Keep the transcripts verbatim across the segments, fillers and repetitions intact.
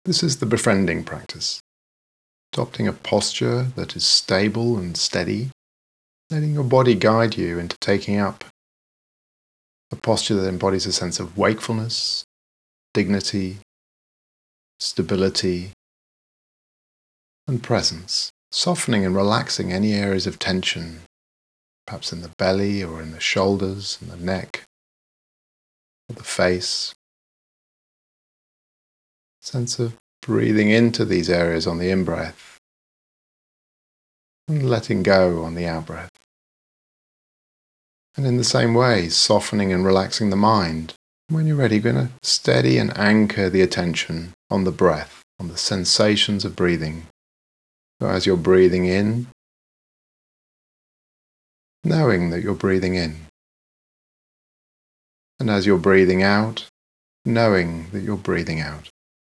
This is the befriending practice, adopting a posture that is stable and steady, letting your body guide you into taking up a posture that embodies a sense of wakefulness, dignity, stability, and presence, softening and relaxing any areas of tension, perhaps in the belly or in the shoulders and the neck, or the face. Sense of breathing into these areas on the in-breath and letting go on the out-breath. And in the same way, softening and relaxing the mind. When you're ready, you're going to steady and anchor the attention on the breath, on the sensations of breathing. So as you're breathing in, knowing that you're breathing in. And as you're breathing out, knowing that you're breathing out.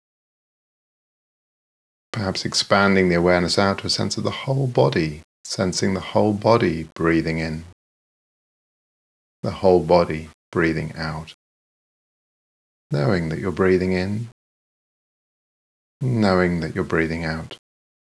Perhaps expanding the awareness out to a sense of the whole body, sensing the whole body breathing in, the whole body breathing out. Knowing that you're breathing in, knowing that you're breathing out.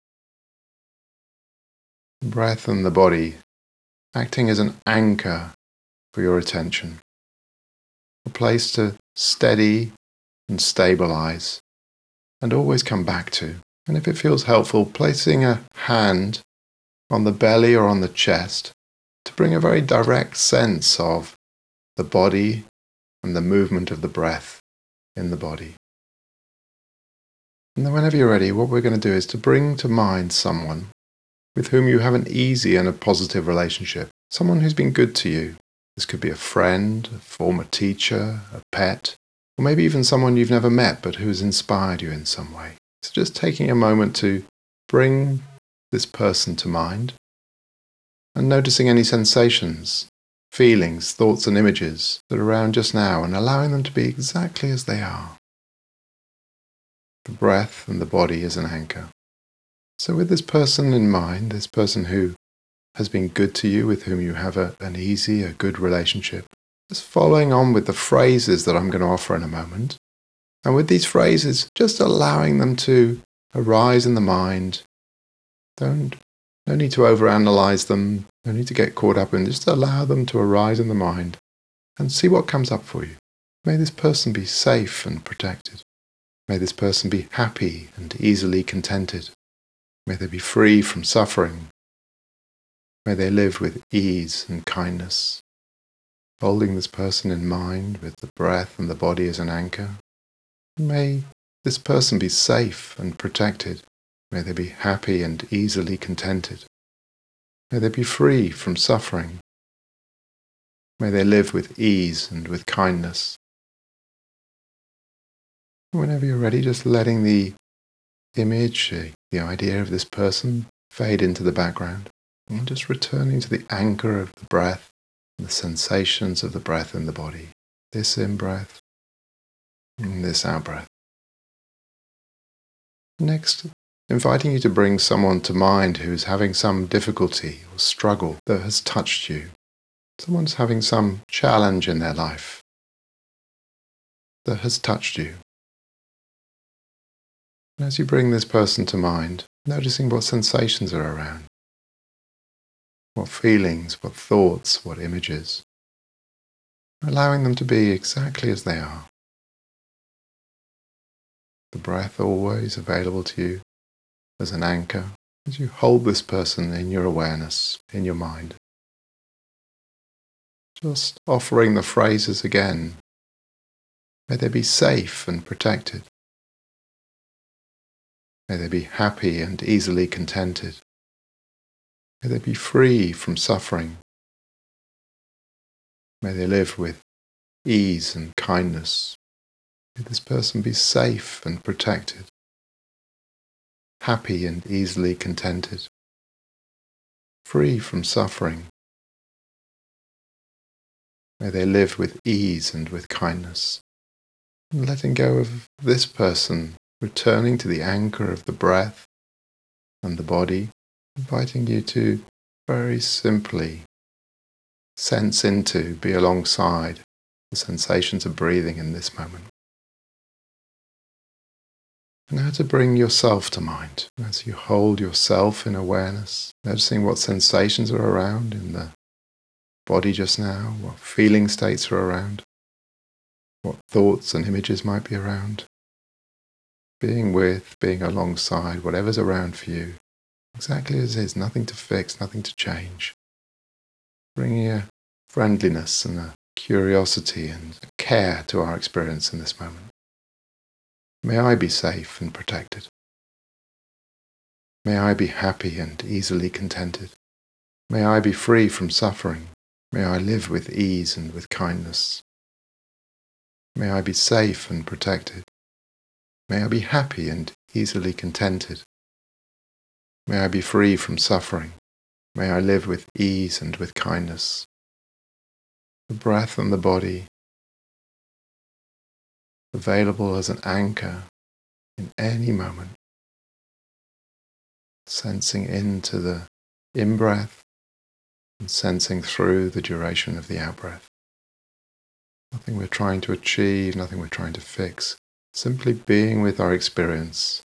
The breath and the body acting as an anchor for your attention, a place to steady and stabilize and always come back to. And if it feels helpful, placing a hand on the belly or on the chest to bring a very direct sense of the body and the movement of the breath in the body. And then whenever you're ready, what we're going to do is to bring to mind someone with whom you have an easy and a positive relationship, someone who's been good to you. This could be a friend, a former teacher, a pet, or maybe even someone you've never met but who has inspired you in some way. So just taking a moment to bring this person to mind and noticing any sensations, feelings, thoughts and images that are around just now and allowing them to be exactly as they are. The breath and the body as an anchor. So with this person in mind, this person who has been good to you, with whom you have a, an easy, a good relationship, just following on with the phrases that I'm going to offer in a moment. And with these phrases, just allowing them to arise in the mind. Don't, no need to overanalyze them, no need to get caught up in, just allow them to arise in the mind and see what comes up for you. May this person be safe and protected. May this person be happy and easily contented. May they be free from suffering. May they live with ease and kindness. Holding this person in mind with the breath and the body as an anchor. May this person be safe and protected. May they be happy and easily contented. May they be free from suffering. May they live with ease and with kindness. Whenever you're ready, just letting the image, the idea of this person fade into the background, and just returning to the anchor of the breath and the sensations of the breath in the body. This in-breath and this out-breath. Next, inviting you to bring someone to mind who's having some difficulty or struggle that has touched you. Someone's having some challenge in their life that has touched you. And as you bring this person to mind, noticing what sensations are around, what feelings, what thoughts, what images, allowing them to be exactly as they are. The breath always available to you as an anchor as you hold this person in your awareness, in your mind. Just offering the phrases again. May they be safe and protected. May they be happy and easily contented. May they be free from suffering. May they live with ease and kindness. May this person be safe and protected, happy and easily contented, free from suffering. May they live with ease and with kindness. And letting go of this person, returning to the anchor of the breath and the body, inviting you to very simply sense into, be alongside the sensations of breathing in this moment. And now to bring yourself to mind. As you hold yourself in awareness, noticing what sensations are around in the body just now, what feeling states are around, what thoughts and images might be around. Being with, being alongside, whatever's around for you, exactly as it is, nothing to fix, nothing to change. Bringing a friendliness and a curiosity and a care to our experience in this moment. May I be safe and protected. May I be happy and easily contented. May I be free from suffering. May I live with ease and with kindness. May I be safe and protected. May I be happy and easily contented. May I be free from suffering. May I live with ease and with kindness. The breath and the body, available as an anchor in any moment. Sensing into the in-breath and sensing through the duration of the out-breath. Nothing we're trying to achieve, nothing we're trying to fix. Simply being with our experience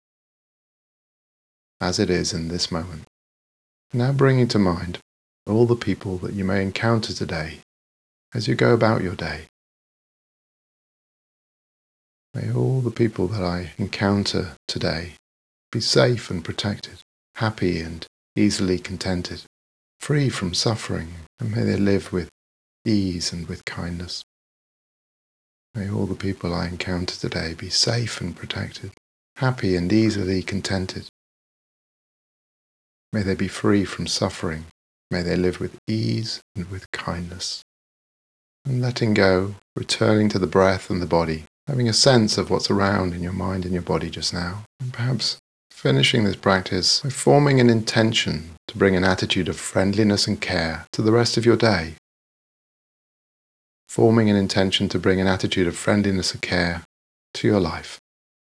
as it is in this moment. Now bringing to mind all the people that you may encounter today as you go about your day. May all the people that I encounter today be safe and protected, happy and easily contented, free from suffering, and may they live with ease and with kindness. May all the people I encounter today be safe and protected, happy and easily contented. May they be free from suffering. May they live with ease and with kindness. And letting go, returning to the breath and the body, having a sense of what's around in your mind and your body just now. And perhaps finishing this practice by forming an intention to bring an attitude of friendliness and care to the rest of your day. Forming an intention to bring an attitude of friendliness and care to your life.